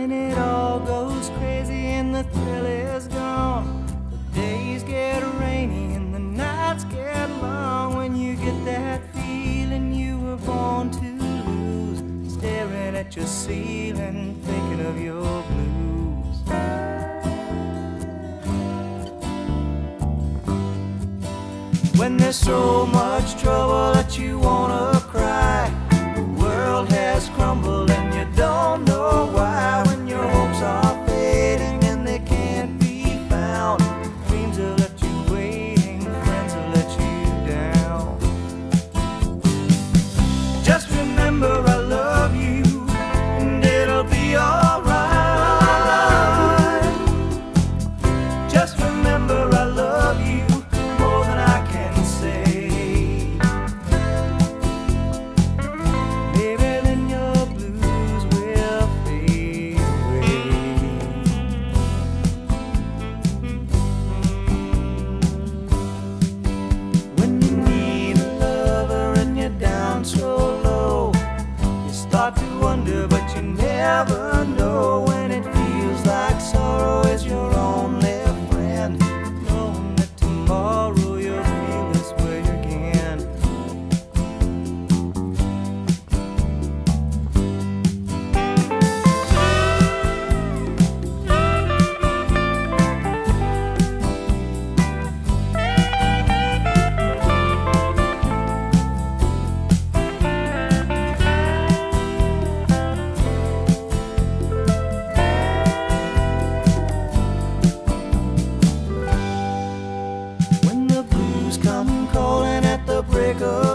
when it all goes crazy and the thrill is gone. The days get rainy and the nights get long. When you get that feeling you were born to lose, staring at your ceiling, thinking of your blues. When there's so much trouble that you wanna cry, the world has crumbled and you don't know why. When your hopes are fading and they can't be found, dreams have left you waiting, friends have let you down. Just remember I love you and it'll be alright. Just remember I love you more than I can say. Maybe then your blues will fade away. When you need a lover and you're down so low, you start to wonder but you never know. When it feels like sorrow is your only friend, knowing that tomorrow you'll feel this way again. When the blues come calling at the break of